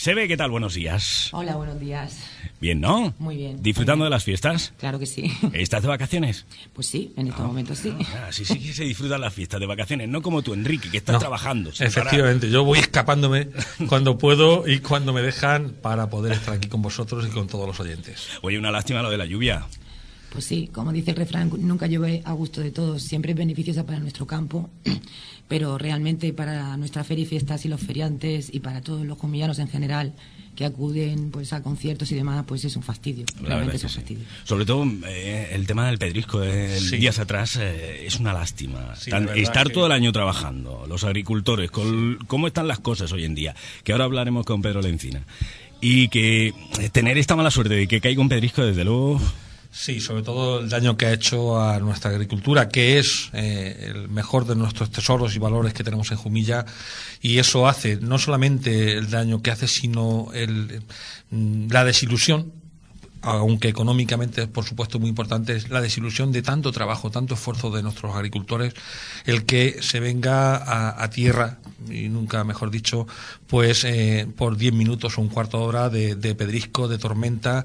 Sebe, ¿qué tal? Buenos días. Hola, buenos días. Bien, ¿no? Muy bien. ¿Disfrutando de las fiestas? Claro que sí. ¿Estás de vacaciones? Pues sí, en estos momentos sí. Sí que se disfrutan las fiestas de vacaciones, no como tú, Enrique, que estás trabajando. Efectivamente, yo voy escapándome cuando puedo y cuando me dejan para poder estar aquí con vosotros y con todos los oyentes. Oye, una lástima lo de la lluvia. Pues sí, como dice el refrán, nunca llueve a gusto de todos, siempre es beneficiosa para nuestro campo, pero realmente para nuestra feria y fiestas y los feriantes y para todos los comillanos en general que acuden pues a conciertos y demás, pues es un fastidio, realmente es un fastidio. Sobre todo el tema del pedrisco, días atrás, es una lástima. Estar todo el año trabajando, los agricultores, cómo están las cosas hoy en día, que ahora hablaremos con Pedro Lencina, y que tener esta mala suerte de que caiga un pedrisco, desde luego... Sí, sobre todo el daño que ha hecho a nuestra agricultura, que es el mejor de nuestros tesoros y valores que tenemos en Jumilla, y eso hace no solamente el daño que hace, sino la desilusión, aunque económicamente es por supuesto muy importante, es la desilusión de tanto trabajo, tanto esfuerzo de nuestros agricultores, el que se venga a tierra, y nunca mejor dicho, pues por 10 minutos o un cuarto de hora de pedrisco, de tormenta,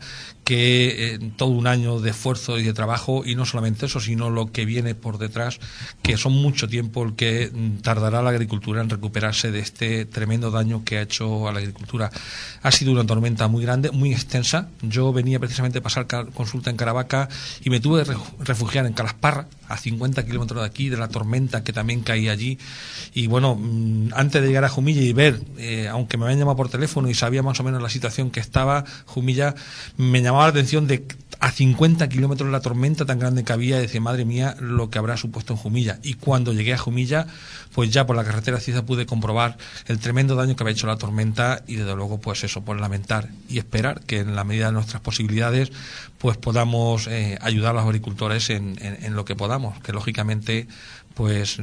que todo un año de esfuerzo y de trabajo, y no solamente eso, sino lo que viene por detrás, que son mucho tiempo el que tardará la agricultura en recuperarse de este tremendo daño que ha hecho a la agricultura. Ha sido una tormenta muy grande, muy extensa. Yo venía precisamente a pasar consulta en Caravaca y me tuve que refugiar en Calasparra, a 50 kilómetros de aquí, de la tormenta que también caía allí. Y bueno, antes de llegar a Jumilla y ver, aunque me habían llamado por teléfono y sabía más o menos la situación que estaba Jumilla, me llamaba la atención de a 50 kilómetros la tormenta tan grande que había, y decía, madre mía, lo que habrá supuesto en Jumilla. Y cuando llegué a Jumilla, pues ya por la carretera Cieza pude comprobar el tremendo daño que había hecho la tormenta, y desde luego pues eso, pues lamentar y esperar que en la medida de nuestras posibilidades pues podamos ayudar a los agricultores en lo que podamos, que lógicamente pues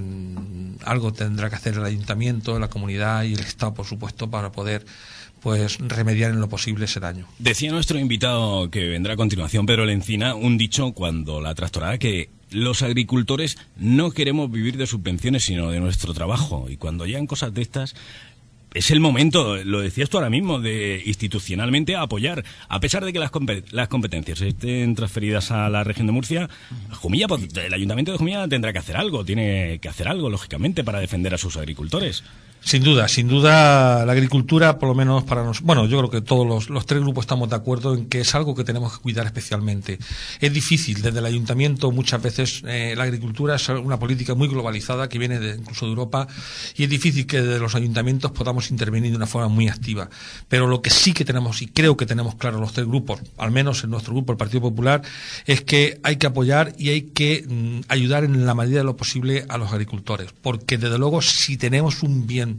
algo tendrá que hacer el ayuntamiento, la comunidad y el Estado, por supuesto, para poder pues remediar en lo posible ese daño. Decía nuestro invitado, que vendrá a continuación, Pedro Lencina, un dicho cuando la tractorada, que los agricultores no queremos vivir de subvenciones sino de nuestro trabajo, y cuando llegan cosas de estas es el momento, lo decías tú ahora mismo, de institucionalmente apoyar, a pesar de que las competencias estén transferidas a la región de Murcia. Jumilla, el ayuntamiento de Jumilla tendrá que hacer algo, tiene que hacer algo, lógicamente, para defender a sus agricultores. Sin duda, la agricultura, por lo menos para nosotros, bueno, yo creo que todos los tres grupos estamos de acuerdo en que es algo que tenemos que cuidar especialmente. Es difícil, desde el ayuntamiento muchas veces la agricultura es una política muy globalizada que viene incluso de Europa, y es difícil que desde los ayuntamientos podamos intervenir de una forma muy activa. Pero lo que sí que tenemos, y creo que tenemos claro los tres grupos, al menos en nuestro grupo, el Partido Popular, es que hay que apoyar y hay que ayudar en la medida de lo posible a los agricultores, porque desde luego si tenemos un bien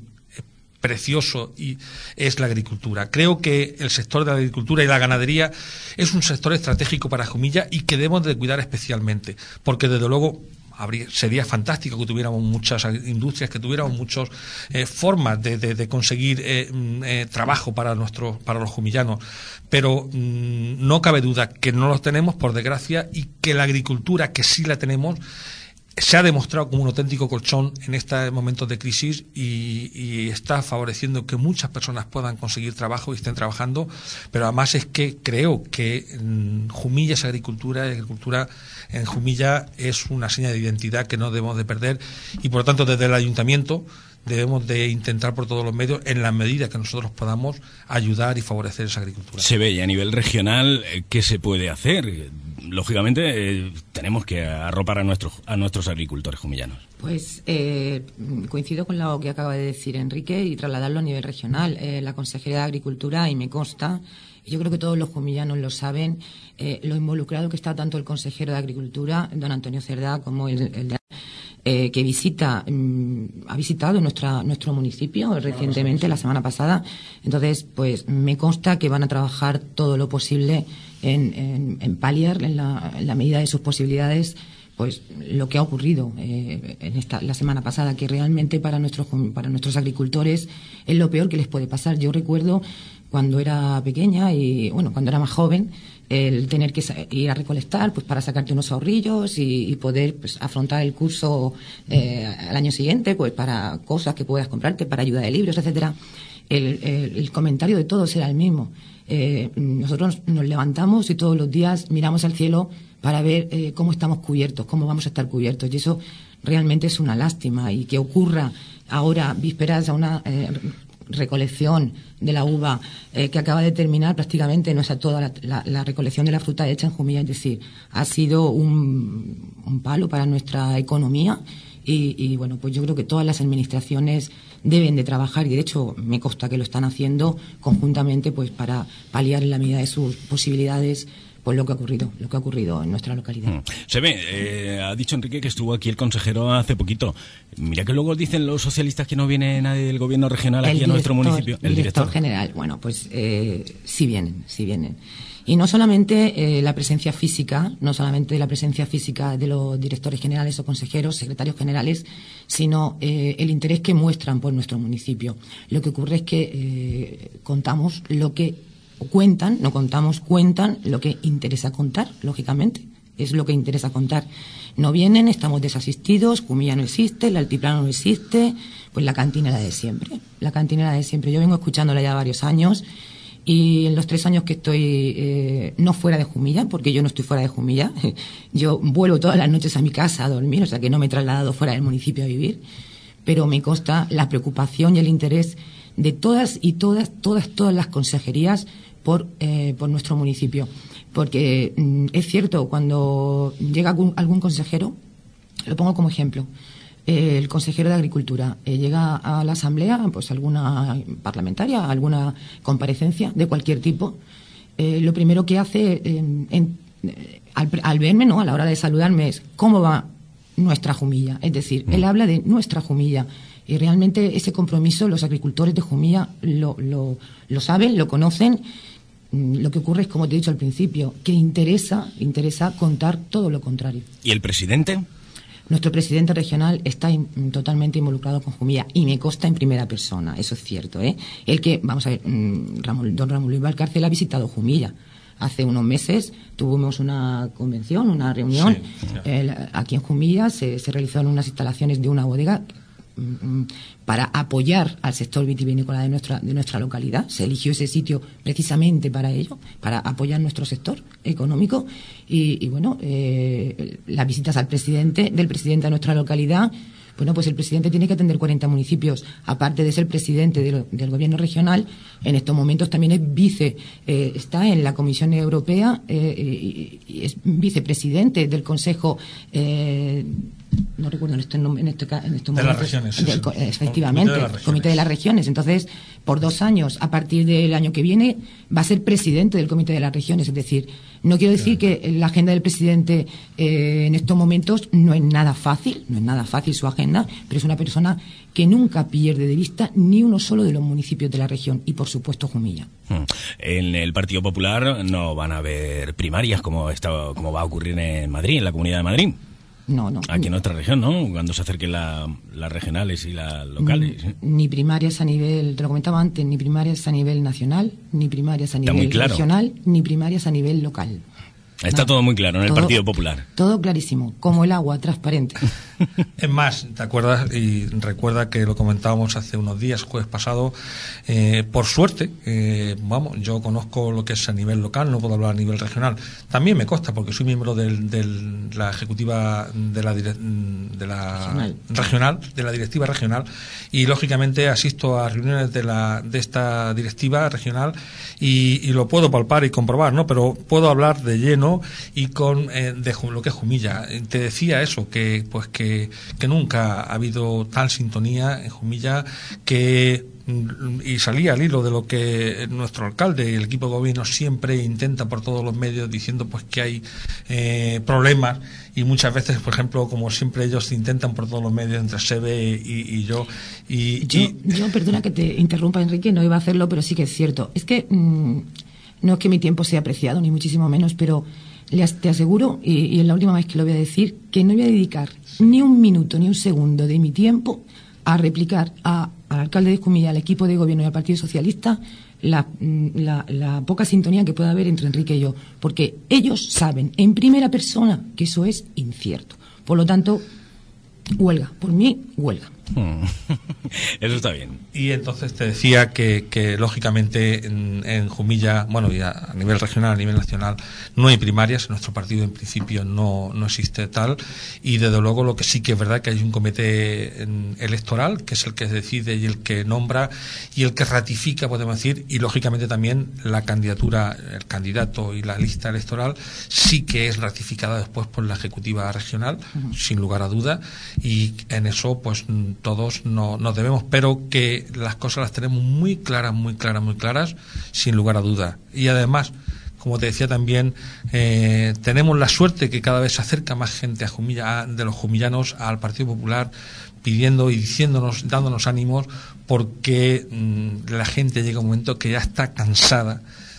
precioso y es la agricultura. Creo que el sector de la agricultura y la ganadería es un sector estratégico para Jumilla y que debemos de cuidar especialmente, porque desde luego sería fantástico que tuviéramos muchas industrias, que tuviéramos muchas formas de conseguir trabajo para los jumillanos, pero no cabe duda que no los tenemos, por desgracia, y que la agricultura, que sí la tenemos, se ha demostrado como un auténtico colchón en estos momentos de crisis, y está favoreciendo que muchas personas puedan conseguir trabajo y estén trabajando. Pero además es que creo que Jumilla es agricultura, y agricultura en Jumilla es una seña de identidad que no debemos de perder, y por lo tanto desde el ayuntamiento debemos de intentar por todos los medios, en la medida que nosotros podamos, ayudar y favorecer esa agricultura. Se ve, y a nivel regional, ¿qué se puede hacer? Lógicamente tenemos que arropar a nuestros agricultores jumillanos. Pues coincido con lo que acaba de decir Enrique y trasladarlo a nivel regional. La Consejería de Agricultura, y me consta, y yo creo que todos los jumillanos lo saben, lo involucrado que está tanto el consejero de Agricultura, don Antonio Cerdá, como el de que ha visitado nuestro municipio recientemente, la semana pasada. Entonces, pues me consta que van a trabajar todo lo posible en paliar, en la medida de sus posibilidades, pues lo que ha ocurrido la semana pasada, que realmente para nuestros agricultores es lo peor que les puede pasar. Yo recuerdo cuando era pequeña y cuando era más joven, el tener que ir a recolectar pues para sacarte unos ahorrillos y poder pues afrontar el curso al año siguiente, pues para cosas que puedas comprarte, para ayuda de libros, etcétera. el comentario de todos era el mismo. Nosotros nos levantamos y todos los días miramos al cielo para ver cómo estamos cubiertos, cómo vamos a estar cubiertos. Y eso realmente es una lástima. Y que ocurra ahora, vísperas a una recolección de la uva que acaba de terminar, prácticamente no está toda la recolección de la fruta hecha en Jumilla. Es decir, ha sido un palo para nuestra economía. Y bueno, pues yo creo que todas las administraciones deben de trabajar, y de hecho me consta que lo están haciendo conjuntamente, pues para paliar en la medida de sus posibilidades pues lo que ha ocurrido en nuestra localidad. Se ve, ha dicho Enrique que estuvo aquí el consejero hace poquito. Mira que luego dicen los socialistas que no viene nadie del gobierno regional aquí a nuestro municipio. El director general, bueno, pues sí vienen. Y no solamente la presencia física, de los directores generales o consejeros, secretarios generales, sino el interés que muestran por nuestro municipio. Lo que ocurre es que contamos lo que cuentan lo que interesa contar, lógicamente. Es lo que interesa contar. No vienen, estamos desasistidos, Jumilla no existe, el altiplano no existe, pues la cantina era de siempre. Yo vengo escuchándola ya varios años. Y en los 3 años que estoy no fuera de Jumilla, porque yo no estoy fuera de Jumilla, yo vuelvo todas las noches a mi casa a dormir, o sea que no me he trasladado fuera del municipio a vivir, pero me consta la preocupación y el interés de todas las consejerías por nuestro municipio. Porque es cierto, cuando llega algún consejero, lo pongo como ejemplo, el consejero de Agricultura llega a la asamblea, pues alguna parlamentaria, alguna comparecencia de cualquier tipo, lo primero que hace al verme, ¿no?, a la hora de saludarme, es ¿cómo va nuestra Jumilla? Es decir, él habla de nuestra Jumilla, y realmente ese compromiso los agricultores de Jumilla lo saben, lo conocen. Lo que ocurre es, como te he dicho al principio, que interesa contar todo lo contrario. ¿Y el presidente? Nuestro presidente regional está totalmente involucrado con Jumilla, y me consta en primera persona, eso es cierto, ¿eh? El que, vamos a ver, don Ramón Luis Valcárcel ha visitado Jumilla. Hace unos meses tuvimos una convención, una reunión, aquí en Jumilla, se realizaron unas instalaciones de una bodega para apoyar al sector vitivinícola de nuestra localidad. Se eligió ese sitio precisamente para ello, para apoyar nuestro sector económico. Y bueno, las visitas del presidente de nuestra localidad, bueno, pues el presidente tiene que atender 40 municipios, aparte de ser presidente del gobierno regional. En estos momentos también es está en la Comisión Europea y es vicepresidente del Consejo, no recuerdo en estos momentos. De las regiones. Efectivamente, Comité de las Regiones. Entonces, por 2 años, a partir del año que viene, va a ser presidente del Comité de las Regiones. Es decir, no quiero decir que la agenda del presidente en estos momentos no es nada fácil su agenda, pero es una persona que nunca pierde de vista ni uno solo de los municipios de la región, y por supuesto Jumilla. En el Partido Popular no van a haber primarias como va a ocurrir en Madrid, en la Comunidad de Madrid. No. Aquí en nuestra región, ¿no? Cuando se acerquen las regionales y las locales. Ni primarias a nivel, te lo comentaba antes, ni primarias a nivel nacional, ni primarias a nivel regional, ni primarias a nivel local. Está todo muy claro en el Partido Popular. Todo clarísimo, como el agua, transparente. Es más, ¿te acuerdas? Y recuerda que lo comentábamos hace unos días, jueves pasado, por suerte, yo conozco lo que es a nivel local, no puedo hablar a nivel regional. También me consta, porque soy miembro de la ejecutiva de la regional, de la directiva regional, y lógicamente asisto a reuniones de esta directiva regional y lo puedo palpar y comprobar, ¿no? Pero puedo hablar de lleno y con de lo que es Jumilla. Te decía eso, que nunca ha habido tal sintonía en Jumilla, y salía al hilo de lo que nuestro alcalde y el equipo de gobierno siempre intenta por todos los medios, diciendo pues que hay problemas, y muchas veces, por ejemplo, como siempre ellos intentan por todos los medios, entre SEBE y yo. Yo, perdona que te interrumpa, Enrique, no iba a hacerlo, pero sí que es cierto. Es que no es que mi tiempo sea apreciado, ni muchísimo menos, pero te aseguro, y es la última vez que lo voy a decir, que no voy a dedicar ni un minuto, ni un segundo de mi tiempo a replicar al alcalde de Jumilla, al equipo de gobierno y al Partido Socialista la poca sintonía que pueda haber entre Enrique y yo, porque ellos saben en primera persona que eso es incierto. Por lo tanto, huelga, por mí, huelga. Eso está bien. Y entonces te decía que lógicamente en Jumilla, bueno, y a nivel regional, a nivel nacional, no hay primarias. En nuestro partido en principio no existe tal, y desde luego lo que sí que es verdad que hay un comité electoral, que es el que decide y el que nombra y el que ratifica, podemos decir, y lógicamente también la candidatura, el candidato y la lista electoral sí que es ratificada después por la ejecutiva regional, sin lugar a duda, y en eso pues todos nos debemos, pero que las cosas las tenemos muy claras, sin lugar a duda. Y además, como te decía también, tenemos la suerte que cada vez se acerca más gente a Jumilla, de los jumillanos al Partido Popular, pidiendo y diciéndonos, dándonos ánimos, porque la gente llega un momento que ya está cansada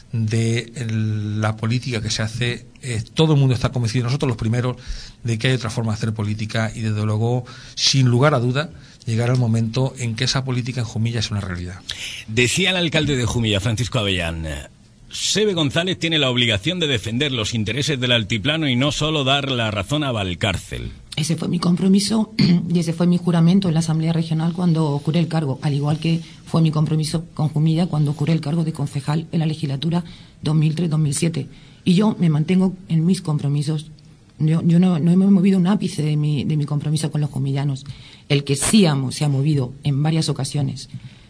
de la política que se hace. Todo el mundo está convencido, nosotros los primeros, de que hay otra forma de hacer política, y desde luego, sin lugar a duda, llegará el momento en que esa política en Jumilla es una realidad. Decía el alcalde de Jumilla, Francisco Avellán: Sebe González tiene la obligación de defender los intereses del altiplano y no solo dar la razón a Valcárcel. Ese fue mi compromiso y ese fue mi juramento en la Asamblea Regional cuando juré el cargo, al igual que fue mi compromiso con Jumilla cuando juré el cargo de concejal en la legislatura 2003-2007. Y yo me mantengo en mis compromisos. Yo no me he movido un ápice de mi compromiso con los jumillanos. El que sí se ha movido en varias ocasiones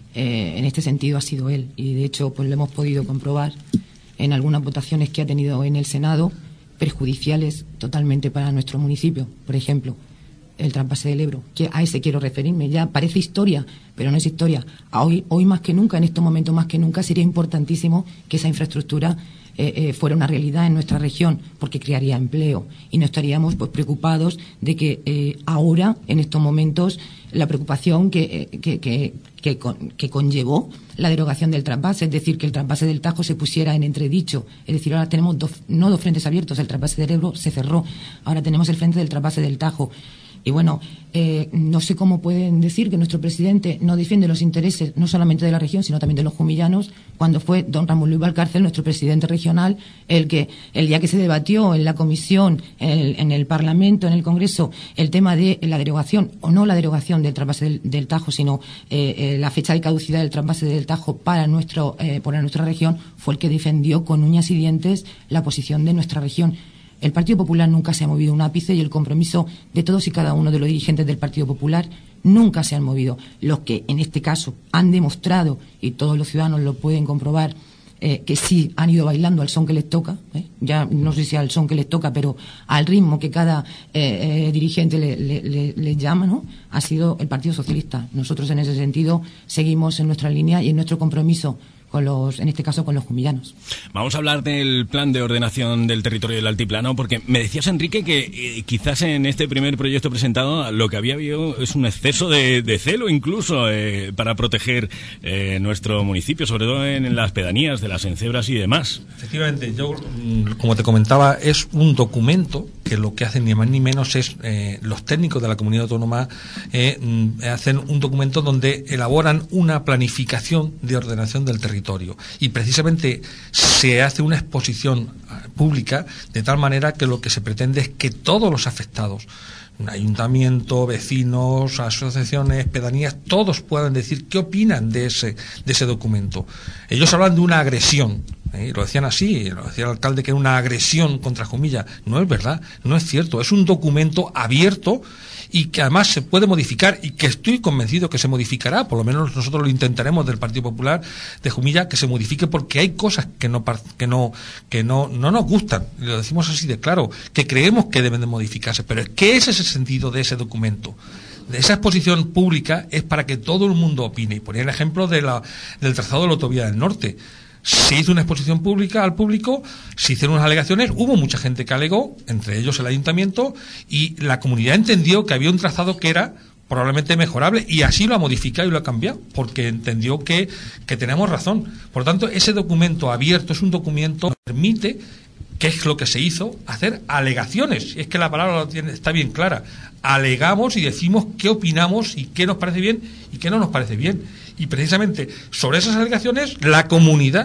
en este sentido ha sido él, y de hecho pues lo hemos podido comprobar en algunas votaciones que ha tenido en el Senado, perjudiciales totalmente para nuestro municipio. Por ejemplo, el trasvase del Ebro, que a ese quiero referirme. Ya parece historia, pero no es historia. Hoy más que nunca, en estos momentos más que nunca, sería importantísimo que esa infraestructura fuera una realidad en nuestra región, porque crearía empleo y no estaríamos pues preocupados de que ahora, en estos momentos, la preocupación que conllevó la derogación del trasvase, es decir, que el trasvase del Tajo se pusiera en entredicho. Es decir, ahora tenemos no dos frentes abiertos, el trasvase del Ebro se cerró, ahora tenemos el frente del trasvase del Tajo. Y bueno, no sé cómo pueden decir que nuestro presidente no defiende los intereses no solamente de la región, sino también de los jumillanos, cuando fue don Ramón Luis Valcárcel, nuestro presidente regional, el día que se debatió en la comisión, en el Parlamento, en el Congreso, el tema de la derogación, o no la derogación del trasvase del Tajo, sino la fecha de caducidad del trasvase del Tajo para nuestra región, fue el que defendió con uñas y dientes la posición de nuestra región. El Partido Popular nunca se ha movido un ápice, y el compromiso de todos y cada uno de los dirigentes del Partido Popular nunca se han movido. Los que en este caso han demostrado, y todos los ciudadanos lo pueden comprobar, que sí han ido bailando al son que les toca, ya no sé si al son que les toca, pero al ritmo que cada dirigente le llama, ¿no? Ha sido el Partido Socialista. Nosotros en ese sentido seguimos en nuestra línea y en nuestro compromiso en este caso con los jumillanos. Vamos a hablar del plan de ordenación del territorio del altiplano, porque me decías, Enrique, que quizás en este primer proyecto presentado lo que había habido es un exceso de celo incluso para proteger nuestro municipio, sobre todo en las pedanías de las encebras y demás. Efectivamente, yo, como te comentaba, es un documento que lo que hacen ni más ni menos es los técnicos de la comunidad autónoma hacen un documento donde elaboran una planificación de ordenación del territorio, y precisamente se hace una exposición pública de tal manera que lo que se pretende es que todos los afectados, ayuntamiento, vecinos, asociaciones, pedanías, todos puedan decir qué opinan de ese documento. Ellos hablan de una agresión, lo decían así, lo decía el alcalde, que era una agresión contra Jumilla. No es verdad, no es cierto, es un documento abierto y que además se puede modificar, y que estoy convencido que se modificará, por lo menos nosotros lo intentaremos del Partido Popular de Jumilla, que se modifique, porque hay cosas que no nos gustan, y lo decimos así de claro, que creemos que deben de modificarse, pero es que ese es el sentido de ese documento. De esa exposición pública es para que todo el mundo opine, y ponía el ejemplo del trazado de la autovía del norte. Se hizo una exposición pública al público, se hicieron unas alegaciones, hubo mucha gente que alegó, entre ellos el ayuntamiento, y la comunidad entendió que había un trazado que era probablemente mejorable, y así lo ha modificado y lo ha cambiado, porque entendió que tenemos razón. Por lo tanto, ese documento abierto es un documento que permite, que es lo que se hizo, hacer alegaciones. Es que la palabra está bien clara. Alegamos y decimos qué opinamos y qué nos parece bien y qué no nos parece bien. Y precisamente sobre esas alegaciones la comunidad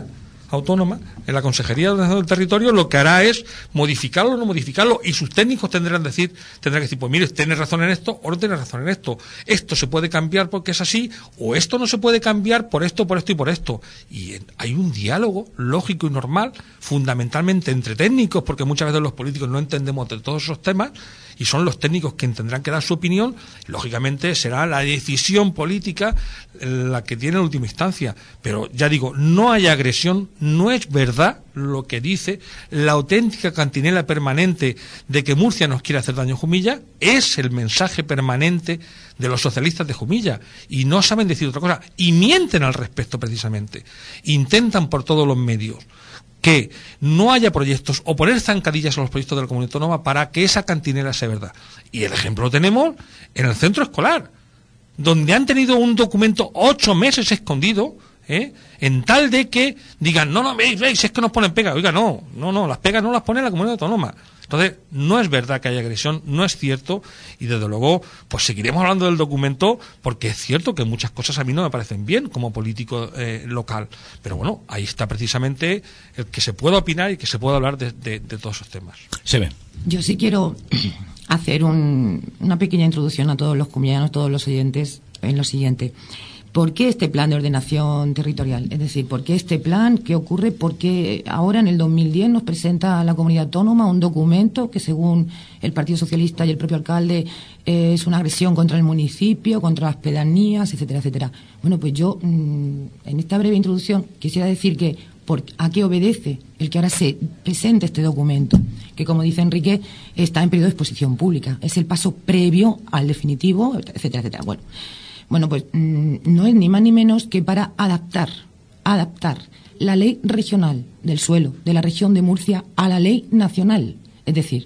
Autónoma, en la Consejería de Ordenación del Territorio, lo que hará es modificarlo o no modificarlo, y sus técnicos tendrán que decir, pues mire, tienes razón en esto o no tienes razón en esto. Esto se puede cambiar porque es así, o esto no se puede cambiar por esto y por esto. Y hay un diálogo lógico y normal, fundamentalmente entre técnicos, porque muchas veces los políticos no entendemos de todos esos temas, y son los técnicos quienes tendrán que dar su opinión. Lógicamente será la decisión política la que tiene en última instancia. Pero ya digo, no hay agresión, no es verdad lo que dice la auténtica cantinela permanente de que Murcia nos quiere hacer daño a Jumilla. Es el mensaje permanente de los socialistas de Jumilla, y no saben decir otra cosa, y mienten al respecto precisamente. Intentan por todos los medios que no haya proyectos o poner zancadillas a los proyectos de la comunidad autónoma para que esa cantinela sea verdad. Y el ejemplo lo tenemos en el centro escolar, donde han tenido un documento 8 meses escondido, en tal de que digan, no, veis, es que nos ponen pega. Oiga, no, las pegas no las pone la comunidad autónoma. Entonces, no es verdad que haya agresión, no es cierto, y desde luego, pues seguiremos hablando del documento, porque es cierto que muchas cosas a mí no me parecen bien como político local. Pero bueno, ahí está precisamente el que se pueda opinar y que se pueda hablar de todos esos temas. Se ve. Yo sí quiero hacer una pequeña introducción a todos los cumillanos, todos los oyentes, en lo siguiente. ¿Por qué este plan de ordenación territorial? Es decir, ¿por qué este plan? ¿Qué ocurre? Porque ahora, en el 2010, nos presenta a la comunidad autónoma un documento que, según el Partido Socialista y el propio alcalde, es una agresión contra el municipio, contra las pedanías, etcétera, etcétera. Bueno, pues yo, en esta breve introducción, quisiera decir que ¿a qué obedece el que ahora se presente este documento? Que, como dice Enrique, está en periodo de exposición pública. Es el paso previo al definitivo, etcétera, etcétera. Bueno, pues no es ni más ni menos que para adaptar la ley regional del suelo de la región de Murcia a la ley nacional. Es decir,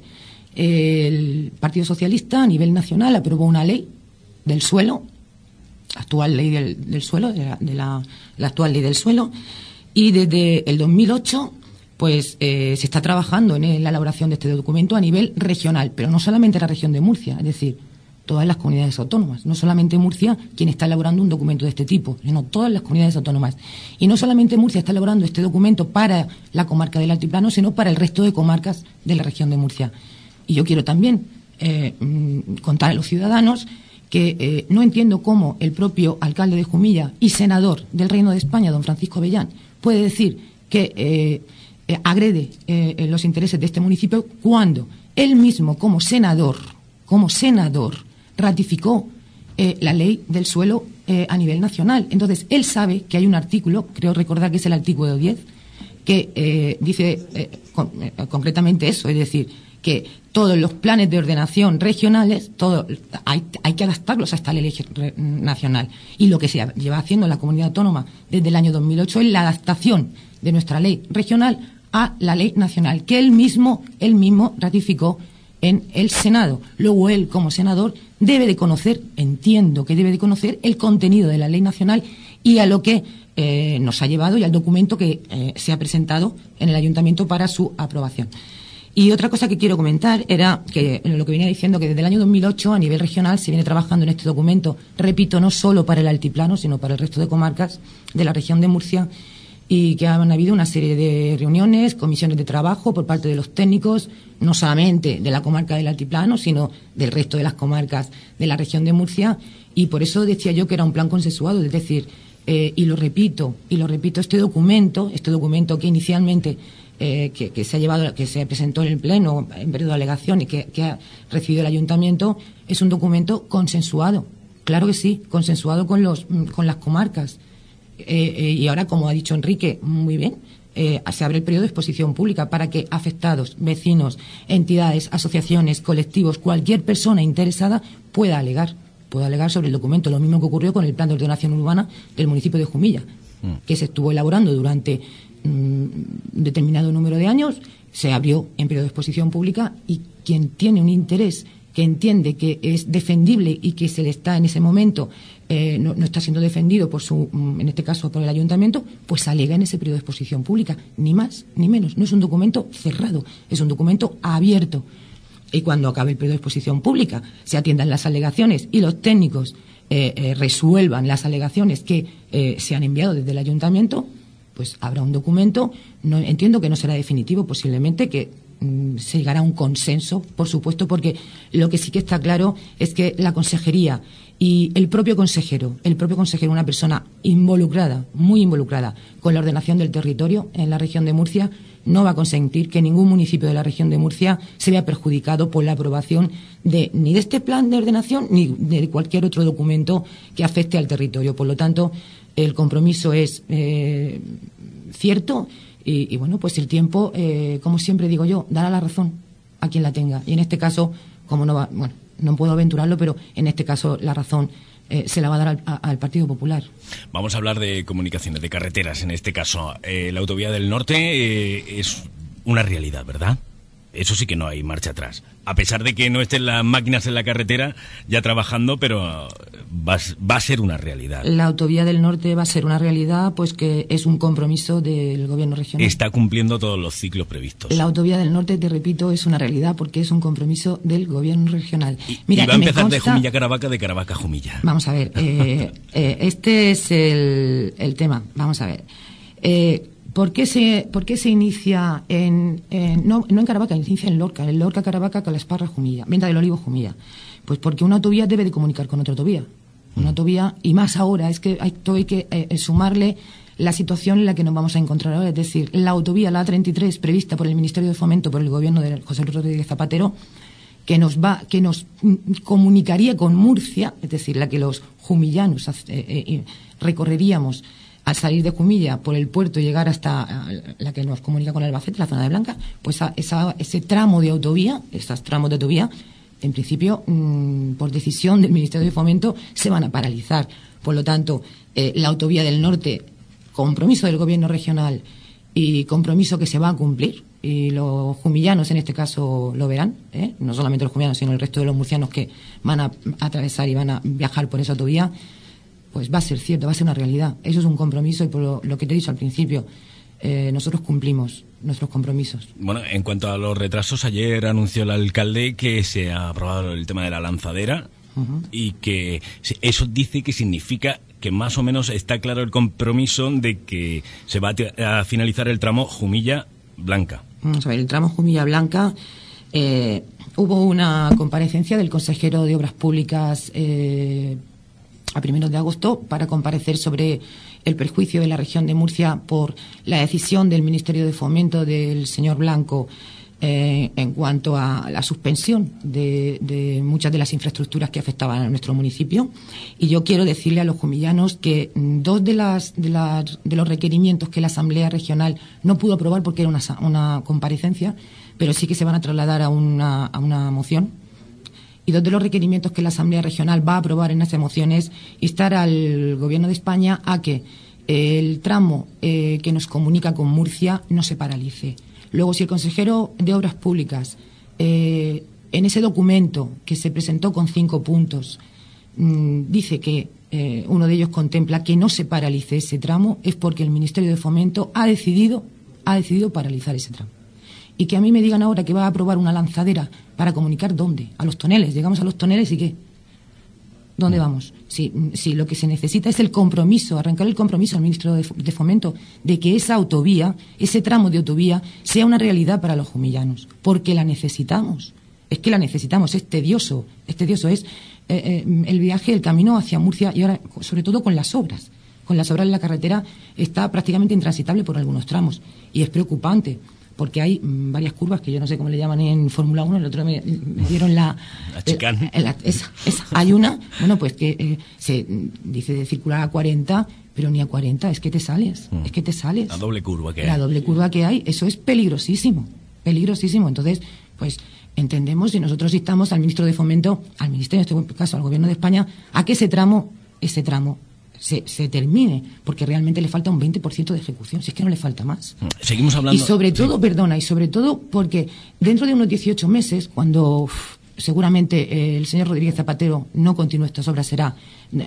el Partido Socialista a nivel nacional aprobó una ley del suelo, actual ley del suelo, de la actual ley del suelo, y desde el 2008 pues se está trabajando en la elaboración de este documento a nivel regional, pero no solamente la región de Murcia, es decir, todas las comunidades autónomas, no solamente Murcia quien está elaborando un documento de este tipo, sino todas las comunidades autónomas. Y no solamente Murcia está elaborando este documento para la comarca del Altiplano, sino para el resto de comarcas de la región de Murcia. Y yo quiero también contar a los ciudadanos que no entiendo cómo el propio alcalde de Jumilla y senador del Reino de España, don Francisco Avellán, puede decir que agrede los intereses de este municipio cuando él mismo, como senador, ratificó la ley del suelo a nivel nacional. Entonces, él sabe que hay un artículo, creo recordar que es el artículo 10, que dice concretamente eso, es decir, que todos los planes de ordenación regionales, hay que adaptarlos a esta ley nacional. Y lo que se lleva haciendo la comunidad autónoma desde el año 2008 es la adaptación de nuestra ley regional a la ley nacional, que él mismo ratificó en el Senado. Luego él, como senador, debe de conocer, entiendo que debe de conocer el contenido de la ley nacional y a lo que nos ha llevado y al documento que se ha presentado en el ayuntamiento para su aprobación. Y otra cosa que quiero comentar era que lo que venía diciendo, que desde el año 2008 a nivel regional se viene trabajando en este documento, repito, no solo para el altiplano, sino para el resto de comarcas de la región de Murcia, y que han habido una serie de reuniones, comisiones de trabajo por parte de los técnicos, no solamente de la comarca del Altiplano, sino del resto de las comarcas de la región de Murcia, y por eso decía yo que era un plan consensuado, es decir, y lo repito, este documento que inicialmente que se ha llevado, que se presentó en el Pleno en periodo de alegación y que ha recibido el Ayuntamiento, es un documento consensuado, claro que sí, consensuado con las comarcas. Y ahora, como ha dicho Enrique, muy bien, se abre el periodo de exposición pública para que afectados, vecinos, entidades, asociaciones, colectivos, cualquier persona interesada pueda alegar sobre el documento. Lo mismo que ocurrió con el plan de ordenación urbana del municipio de Jumilla, que se estuvo elaborando durante un determinado número de años, se abrió en periodo de exposición pública, y quien tiene un interés, que entiende que es defendible y que se le está en ese momento no está siendo defendido en este caso por el ayuntamiento, pues alega en ese periodo de exposición pública, ni más ni menos. No es un documento cerrado, es un documento abierto. Y cuando acabe el periodo de exposición pública, se atiendan las alegaciones y los técnicos resuelvan las alegaciones que se han enviado desde el ayuntamiento, pues habrá un documento. No, entiendo que no será definitivo, posiblemente que se llegará a un consenso, por supuesto, porque lo que sí que está claro es que la consejería y el propio consejero, una persona involucrada, muy involucrada con la ordenación del territorio en la región de Murcia, no va a consentir que ningún municipio de la región de Murcia se vea perjudicado por la aprobación ni de este plan de ordenación ni de cualquier otro documento que afecte al territorio. Por lo tanto, el compromiso es cierto y bueno, pues el tiempo, como siempre digo yo, dará la razón a quien la tenga. Y en este caso, como no va, bueno, no puedo aventurarlo, pero en este caso la razón se la va a dar al Partido Popular. Vamos a hablar de comunicaciones, de carreteras en este caso. La autovía del norte es una realidad, ¿verdad? Eso sí que no hay marcha atrás. A pesar de que no estén las máquinas en la carretera ya trabajando, pero va a ser una realidad. La autovía del norte va a ser una realidad, pues que es un compromiso del gobierno regional. Está cumpliendo todos los ciclos previstos. La autovía del norte, te repito, es una realidad porque es un compromiso del gobierno regional. Mira, y va a empezar de Jumilla a Caravaca, de Caravaca a Jumilla. Vamos a ver, este es el tema. Vamos a ver. ¿Por qué se inicia no en Caravaca, inicia en Lorca, Caravaca, Calasparra, Jumilla, Venta del Olivo, Jumilla? Pues porque una autovía debe de comunicar con otra autovía. Una autovía, y más ahora, es que hay que sumarle la situación en la que nos vamos a encontrar ahora. Es decir, la autovía, la A33, prevista por el Ministerio de Fomento, por el gobierno de José Luis Rodríguez Zapatero, que nos comunicaría con Murcia, es decir, la que los jumillanos recorreríamos al salir de Jumilla por el puerto y llegar hasta la que nos comunica con Albacete, la zona de Blanca, pues ese tramo de autovía, esos tramos de autovía, en principio, por decisión del Ministerio de Fomento, se van a paralizar. Por lo tanto, la autovía del norte, compromiso del gobierno regional y compromiso que se va a cumplir, y los jumillanos en este caso lo verán, no solamente los jumillanos, sino el resto de los murcianos que van a atravesar y van a viajar por esa autovía, pues va a ser cierto, va a ser una realidad. Eso es un compromiso y por lo que te he dicho al principio, nosotros cumplimos nuestros compromisos. Bueno, en cuanto a los retrasos, ayer anunció el alcalde que se ha aprobado el tema de la lanzadera y que eso dice que significa que más o menos está claro el compromiso de que se va a finalizar el tramo Jumilla-Blanca. Vamos a ver, el tramo Jumilla-Blanca, hubo una comparecencia del consejero de Obras Públicas a primeros de agosto para comparecer sobre el perjuicio de la región de Murcia por la decisión del Ministerio de Fomento del señor Blanco en cuanto a la suspensión de muchas de las infraestructuras que afectaban a nuestro municipio. Y yo quiero decirle a los jumillanos que dos de los requerimientos que la Asamblea Regional no pudo aprobar porque era una comparecencia, pero sí que se van a trasladar a una moción. Y dos de los requerimientos que la Asamblea Regional va a aprobar en esa moción es instar al Gobierno de España a que el tramo que nos comunica con Murcia no se paralice. Luego, si el consejero de Obras Públicas, en ese documento que se presentó con 5 puntos, dice que uno de ellos contempla que no se paralice ese tramo, es porque el Ministerio de Fomento ha decidido paralizar ese tramo. Y que a mí me digan ahora que va a aprobar una lanzadera para comunicar ¿dónde? A los toneles. Llegamos a los toneles y ¿qué? ¿Dónde vamos? Si lo que se necesita es el compromiso, arrancar el compromiso al ministro de Fomento de que esa autovía, ese tramo de autovía, sea una realidad para los jumillanos. Porque la necesitamos. Es que la necesitamos. Es tedioso. El viaje, el camino hacia Murcia y ahora, sobre todo con las obras. Con las obras en la carretera está prácticamente intransitable por algunos tramos. Y es preocupante. Porque hay varias curvas que yo no sé cómo le llaman en Fórmula 1, el otro me dieron la chicane. Esa. Hay una, bueno, pues que se dice de circular a 40, pero ni a 40, es que te sales. La doble curva que hay. La doble curva que hay, eso es peligrosísimo. Entonces, pues entendemos y nosotros instamos al ministro de Fomento, al ministerio, en este caso al Gobierno de España, a que ese tramo se termine, porque realmente le falta un 20% de ejecución, si es que no le falta más. Seguimos hablando. Y sobre todo porque dentro de unos 18 meses, cuando seguramente el señor Rodríguez Zapatero no continúe estas obras, será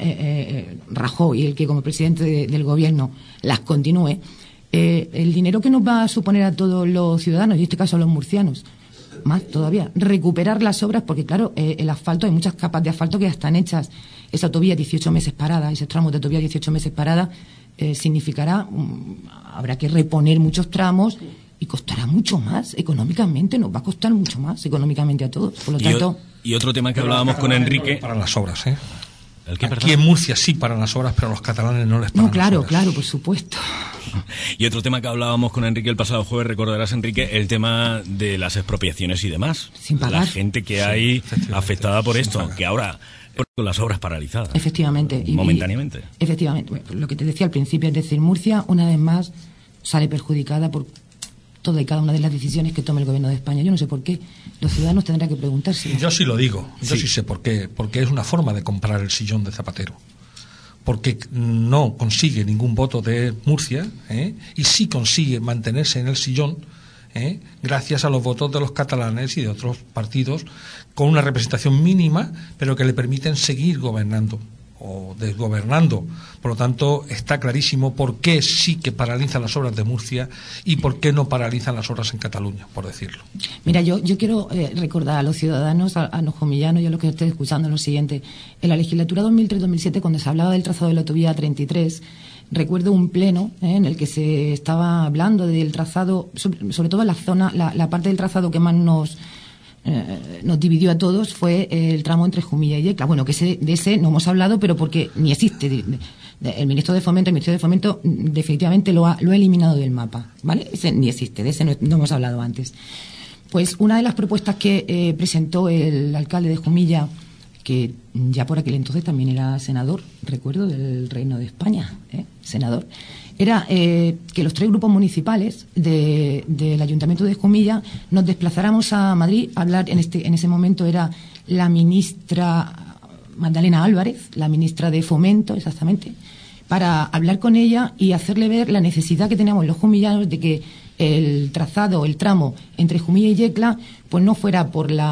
Rajoy el que como presidente del gobierno las continúe, el dinero que nos va a suponer a todos los ciudadanos, y en este caso a los murcianos, más todavía, recuperar las obras, porque claro, el asfalto, hay muchas capas de asfalto que ya están hechas. Esa autovía 18 meses parada, ese tramo de autovía 18 meses parada, significará, habrá que reponer muchos tramos y costará mucho más económicamente, nos va a costar mucho más económicamente a todos. Por lo tanto... Y otro tema que hablábamos con Enrique... Para las obras, ¿eh? Aquí en Murcia sí paran las obras, pero a los catalanes no les paran. No, claro, las obras. claro, por supuesto. Y otro tema que hablábamos con Enrique el pasado jueves, recordarás, Enrique, el tema de las expropiaciones y demás. Sin pagar. La gente que hay afectada por esto, que ahora con las obras paralizadas. Efectivamente. Momentáneamente. Efectivamente. Bueno, lo que te decía al principio, es decir, Murcia, una vez más, sale perjudicada por toda y cada una de las decisiones que tome el Gobierno de España. Yo no sé por qué. Los ciudadanos tendrán que preguntarse. Yo sí lo digo. Yo sí sé por qué. Porque es una forma de comprar el sillón de Zapatero. Porque no consigue ningún voto de Murcia, y sí consigue mantenerse en el sillón, gracias a los votos de los catalanes y de otros partidos con una representación mínima, pero que le permiten seguir gobernando o desgobernando. Por lo tanto, está clarísimo por qué sí que paralizan las obras de Murcia y por qué no paralizan las obras en Cataluña, por decirlo. Mira, yo quiero recordar a los ciudadanos, a los jomillanos y a los que estén escuchando lo siguiente. En la legislatura 2003-2007, cuando se hablaba del trazado de la autovía 33, recuerdo un pleno en el que se estaba hablando del trazado, sobre todo la zona, la parte del trazado que más nos dividió a todos fue el tramo entre Jumilla y Yecla. Bueno, que de ese no hemos hablado, pero porque ni existe. El Ministerio de Fomento definitivamente lo ha eliminado del mapa, ¿vale? Ese ni existe, de ese no hemos hablado antes. Pues una de las propuestas que presentó el alcalde de Jumilla, que ya por aquel entonces también era senador, recuerdo, del Reino de España, senador, era que los 3 grupos municipales del Ayuntamiento de Jumilla nos desplazáramos a Madrid a hablar. En ese momento era la ministra Magdalena Álvarez, la ministra de Fomento, exactamente, para hablar con ella y hacerle ver la necesidad que teníamos los jumillanos de que el trazado, el tramo entre Jumilla y Yecla, pues no fuera por el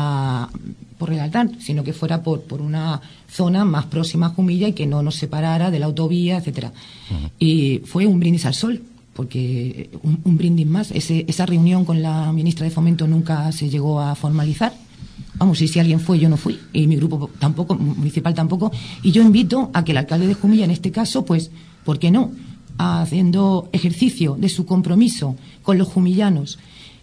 Altán, sino que fuera por una zona más próxima a Jumilla y que no nos separara de la autovía, etcétera. Uh-huh. Y fue un brindis al sol, porque un brindis más. Esa reunión con la ministra de Fomento nunca se llegó a formalizar. Vamos, y si alguien fue, yo no fui, y mi grupo tampoco, municipal tampoco. Y yo invito a que el alcalde de Jumilla, en este caso, pues, ¿por qué no?, haciendo ejercicio de su compromiso con los jumillanos,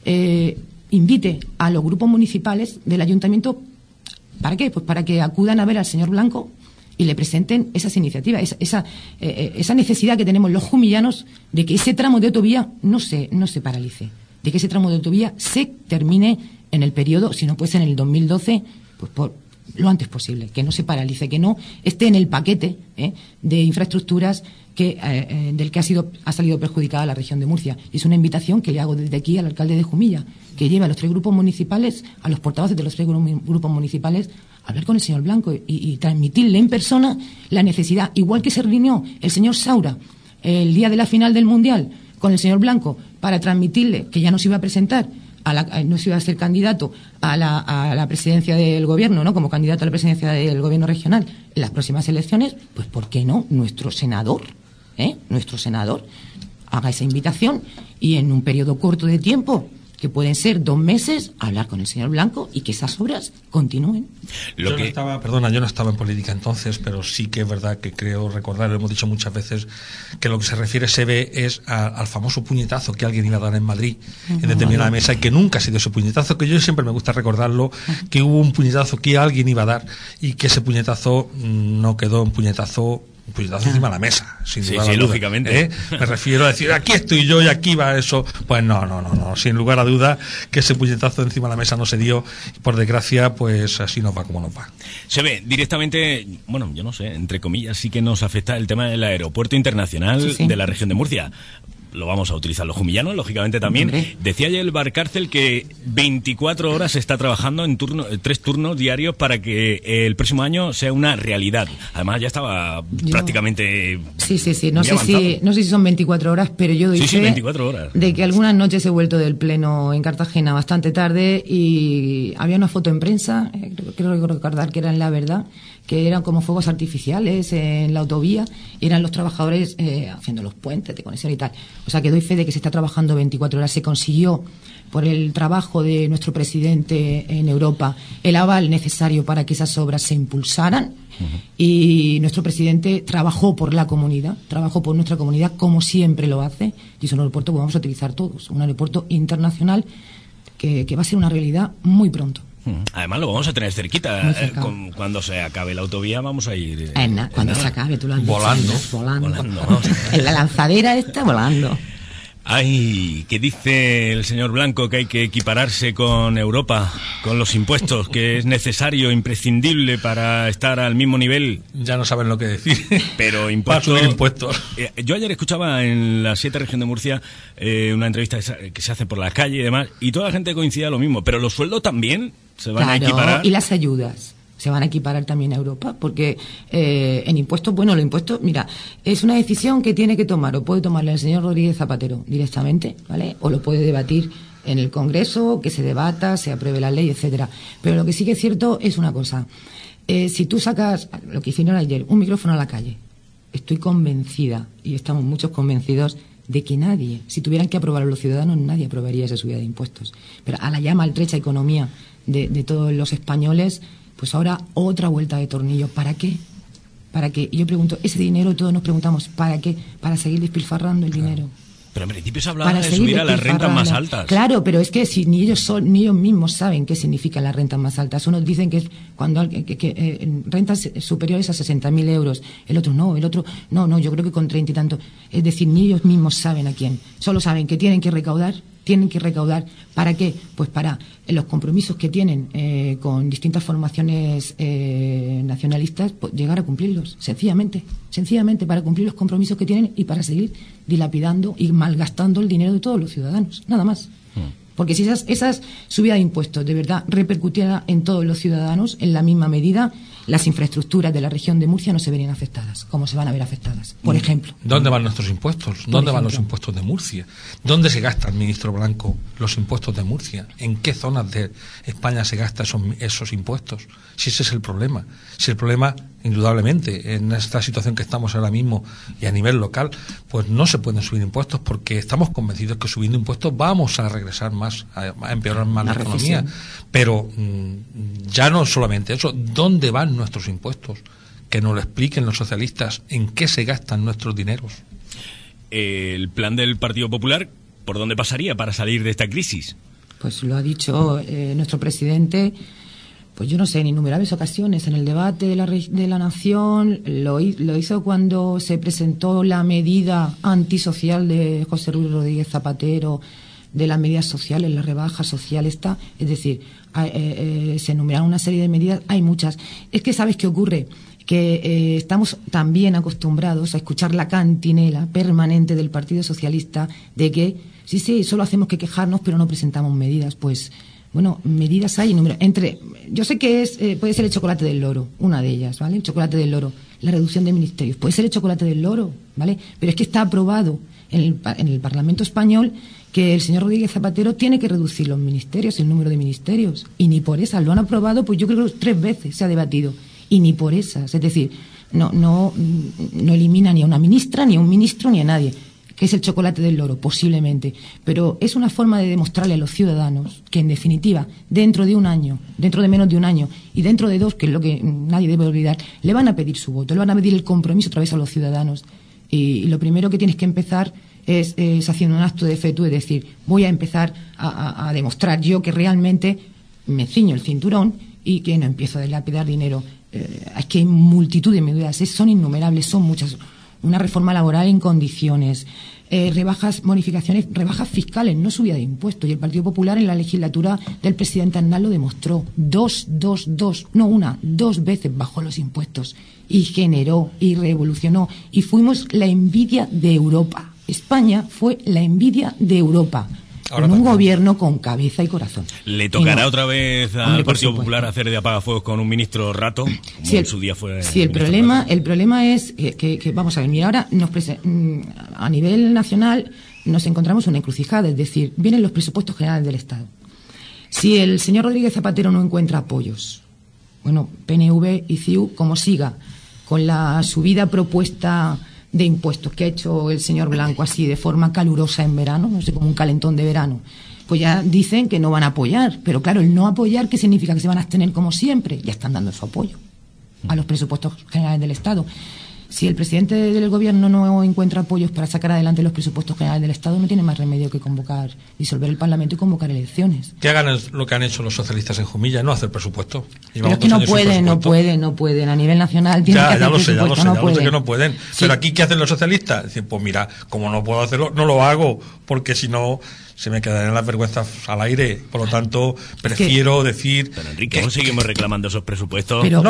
invite a los grupos municipales del ayuntamiento. ¿Para qué? Pues para que acudan a ver al señor Blanco y le presenten esas iniciativas, esa necesidad que tenemos los jumillanos de que ese tramo de autovía no se paralice, de que ese tramo de autovía se termine en el periodo, si no puede ser en el 2012, pues por lo antes posible, que no se paralice, que no esté en el paquete de infraestructuras del que ha salido perjudicada la región de Murcia. Y es una invitación que le hago desde aquí al alcalde de Jumilla, que lleve a los 3 grupos municipales, a los portavoces de los 3 grupos municipales, a hablar con el señor Blanco y transmitirle en persona la necesidad, igual que se reunió el señor Saura el día de la final del Mundial con el señor Blanco para transmitirle que ya no se iba a presentar, no se iba a ser candidato a la presidencia del gobierno, ¿no?, como candidato a la presidencia del gobierno regional en las próximas elecciones. Pues ¿por qué no? Nuestro senador haga esa invitación y en un periodo corto de tiempo, que pueden ser 2 meses, hablar con el señor Blanco y que esas obras continúen. Yo no estaba en política entonces, pero sí que es verdad que creo recordar, lo hemos dicho muchas veces, que lo que se refiere es al famoso puñetazo que alguien iba a dar en Madrid en determinada mesa, y que nunca ha sido ese puñetazo, que yo siempre me gusta recordarlo, que hubo un puñetazo que alguien iba a dar y que ese puñetazo no quedó un puñetazo encima de la mesa, sin lugar a duda, lógicamente. Me refiero a decir, aquí estoy yo y aquí va eso. Pues no, sin lugar a duda que ese puñetazo encima de la mesa no se dio, y por desgracia, pues así nos va como nos va. Se ve directamente, bueno, yo no sé, entre comillas, sí que nos afecta el tema del aeropuerto internacional de la región de Murcia. Lo vamos a utilizar los jumillanos, lógicamente también. Hombre. Decía ayer el Barcárcel que 24 horas se está trabajando en 3 turnos diarios para que el próximo año sea una realidad. Además ya estaba prácticamente Sí. No sé si son 24 horas, pero yo doy fe 24 horas. De que algunas noches he vuelto del pleno en Cartagena bastante tarde y había una foto en prensa, creo recordar que era en La Verdad, que eran como fuegos artificiales en la autovía, y eran los trabajadores haciendo los puentes de conexión y tal. O sea, que doy fe de que se está trabajando 24 horas. Se consiguió por el trabajo de nuestro presidente en Europa, el aval necesario para que esas obras se impulsaran. Y nuestro presidente trabajó por la comunidad, trabajó por nuestra comunidad, como siempre lo hace, y es un aeropuerto que vamos a utilizar todos, un aeropuerto internacional que va a ser una realidad muy pronto. Además lo vamos a tener cerquita. Cuando se acabe la autovía vamos a ir... Cuando se acabe, tú lo has dicho. Volando. En la lanzadera está volando. Ay, ¿qué dice el señor Blanco? Que hay que equipararse con Europa, con los impuestos, que es necesario, imprescindible para estar al mismo nivel. Ya no saben lo que decir. Pero impuestos... Para subir impuestos. Yo ayer escuchaba en la 7 región de Murcia una entrevista que se hace por la calle y demás, y toda la gente coincide a lo mismo. Pero los sueldos también se van a equiparar. Y las ayudas se van a equiparar también a Europa, porque en impuestos, los impuestos, mira, es una decisión que tiene que tomar, o puede tomarla el señor Rodríguez Zapatero directamente, ¿vale? O lo puede debatir en el Congreso, que se debata, se apruebe la ley, etcétera. Pero lo que sí que es cierto es una cosa. Si tú sacas, lo que hicieron ayer, un micrófono a la calle, estoy convencida, y estamos muchos convencidos, de que nadie, si tuvieran que aprobarlo los ciudadanos, nadie aprobaría esa subida de impuestos. Pero a la ya maltrecha economía de todos los españoles, pues ahora otra vuelta de tornillo. ¿Para qué? ¿Para qué? Y yo pregunto, ese dinero, todos nos preguntamos, ¿para qué? Para seguir despilfarrando el dinero. Pero en principio se hablaba de subir a las rentas más altas. Claro, pero es que si ni ellos mismos saben qué significan las rentas más altas. Unos dicen que es cuando rentas superiores a 60.000 euros. El otro, no, yo creo que con 30 y tanto. Es decir, ni ellos mismos saben a quién. Solo saben que tienen que recaudar. ¿Para qué? Pues para los compromisos que tienen con distintas formaciones nacionalistas, pues llegar a cumplirlos, sencillamente para cumplir los compromisos que tienen y para seguir dilapidando y malgastando el dinero de todos los ciudadanos, nada más. Porque si esas subidas de impuestos de verdad repercutieran en todos los ciudadanos en la misma medida, las infraestructuras de la región de Murcia no se verían afectadas, como se van a ver afectadas, por ejemplo. ¿Dónde van nuestros impuestos? ¿Dónde van los impuestos de Murcia? ¿Dónde se gastan, ministro Blanco, los impuestos de Murcia? ¿En qué zonas de España se gastan esos impuestos? Si ese es el problema. Si el problema, indudablemente, en esta situación que estamos ahora mismo y a nivel local, pues no se pueden subir impuestos porque estamos convencidos que subiendo impuestos vamos a regresar más, a empeorar más la economía. Pero ya no solamente eso, ¿dónde van nuestros impuestos? Que nos lo expliquen los socialistas, ¿en qué se gastan nuestros dineros? El plan del Partido Popular, ¿por dónde pasaría para salir de esta crisis? Pues lo ha dicho nuestro presidente, pues yo no sé, en innumerables ocasiones, en el debate de la Nación, lo hizo cuando se presentó la medida antisocial de José Luis Rodríguez Zapatero, de las medidas sociales, la rebaja social está, es decir, se enumeraron una serie de medidas, hay muchas. Es que ¿sabes qué ocurre? Que estamos también acostumbrados a escuchar la cantinela permanente del Partido Socialista de que sí, solo hacemos que quejarnos pero no presentamos medidas. Pues bueno, medidas hay, yo sé que puede ser el chocolate del loro, una de ellas, ¿vale? El chocolate del loro, la reducción de ministerios, puede ser el chocolate del loro, ¿vale? Pero es que está aprobado en el Parlamento español que el señor Rodríguez Zapatero tiene que reducir los ministerios, el número de ministerios, y ni por esas lo han aprobado, pues yo creo que 3 veces se ha debatido, y ni por esas, es decir, no elimina ni a una ministra, ni a un ministro, ni a nadie, que es el chocolate del loro, posiblemente, pero es una forma de demostrarle a los ciudadanos que, en definitiva, dentro de menos de un año, y dentro de 2, que es lo que nadie debe olvidar, le van a pedir su voto, le van a pedir el compromiso otra vez a los ciudadanos, y lo primero que tienes que empezar es haciendo un acto de fe, tú, es decir, voy a empezar a demostrar yo que realmente me ciño el cinturón y que no empiezo a dilapidar dinero. Es que hay multitud de medidas, son innumerables, son muchas. Una reforma laboral en condiciones, bonificaciones, rebajas fiscales, no subida de impuestos. Y el Partido Popular en la legislatura del presidente Aznar lo demostró. 2 veces bajó los impuestos y generó y revolucionó. Y fuimos la envidia de Europa. España fue la envidia de Europa. Ahora con un gobierno con cabeza y corazón. ¿Le tocará otra vez al Partido Popular hacer de apagafuegos con un ministro rato? Como en su día fue. Sí, el problema es que vamos a ver, mira, ahora a nivel nacional nos encontramos una encrucijada, es decir, vienen los presupuestos generales del Estado. Si el señor Rodríguez Zapatero no encuentra apoyos, bueno, PNV y CiU, como siga con la subida propuesta de impuestos que ha hecho el señor Blanco así de forma calurosa en verano, no sé, como un calentón de verano, pues ya dicen que no van a apoyar. Pero claro, el no apoyar, ¿qué significa? Que se van a abstener como siempre. Ya están dando su apoyo a los presupuestos generales del Estado. Si el presidente del gobierno no encuentra apoyos para sacar adelante los presupuestos generales del Estado, no tiene más remedio que disolver el Parlamento y convocar elecciones. Que hagan lo que han hecho los socialistas en Jumilla, no hacer presupuesto. Pero es que no pueden. A nivel nacional tienen que hacer presupuesto. Ya lo sé que no pueden. Sí. Pero aquí, ¿qué hacen los socialistas? Dicen, pues mira, como no puedo hacerlo, no lo hago, porque si no se me quedarían las vergüenzas al aire. Por lo tanto, prefiero decir... Pero Enrique, ¿cómo seguimos reclamando esos presupuestos? No